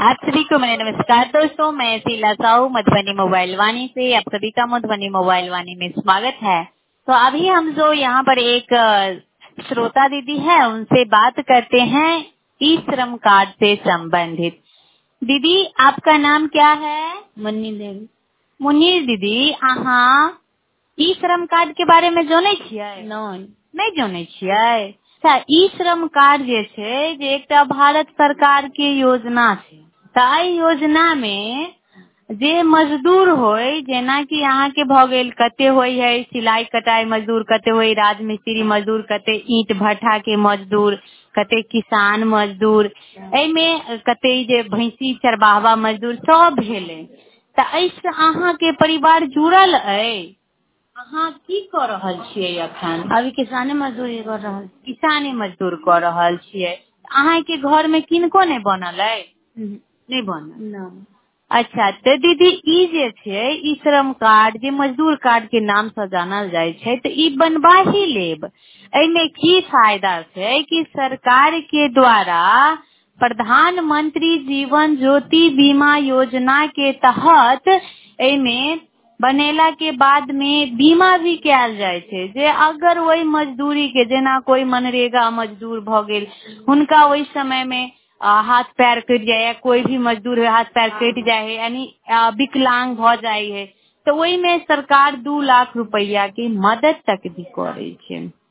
आप सभी को मेरा नमस्कार दोस्तों। मैं शीला साहू मधुबनी मोबाइल वाणी से आप सभी का मधुबनी मोबाइल वाणी में स्वागत है। तो अभी हम जो यहाँ पर एक श्रोता दीदी है उनसे बात करते हैं ई श्रम कार्ड से संबंधित। दीदी आपका नाम क्या है? मुन्नी देवी। मुनीर दीदी, अहाँ ई श्रम कार्ड के बारे में जाने छियै? नहीं। नहीं जाने छियै? अच्छा, ई श्रम कार्ड जे छै जे एकटा भारत सरकार के योजना छै। तऽ एहि योजना में जे मजदूर होय, जेना कि अहाँ के भऽ गेल, कते होय है सिलाई कटाई मजदूर, कते होय राजमिस्त्री मजदूर, कते ईंट भट्ठा के मजदूर, कते किसान मजदूर, एहिमे कते जे भैंसी चरबाहवा मजदूर सब भेलै। तऽ एहिसँ अहाँ के परिवार जुड़ल अइ? अहाँ की कऽ रहल छियै अखन? अभी किसाने मजदूरी कर रहा है। किसाने मजदूर कऽ रहल छियै। अहाँ के घर में किनको नहीं बनल अइ? नहीं बनल। नहीं। अच्छा, तो दीदी ई जे छै ई श्रम कार्ड जे मजदूर कार्ड के नाम से जानल जाय छै, तो ई बनबा ही लेब। एहिमे की फायदा छै कि सरकार के द्वारा प्रधानमंत्री जीवन ज्योति बीमा योजना के तहत एहिमे बनेला के बाद में बीमा भी कैल जाय छै, जे अगर वही मजदूरी के, जेना कोई मनरेगा मजदूर भ गेल, हुनका ओहि समय में हाथ पैर कटि जाए, कोई भी मजदूर है हाथ पैर कटि जाए है, यानी विकलांग भ जाए है, तो ओहि में सरकार 2 लाख रुपया के मदद तक भी करे छै।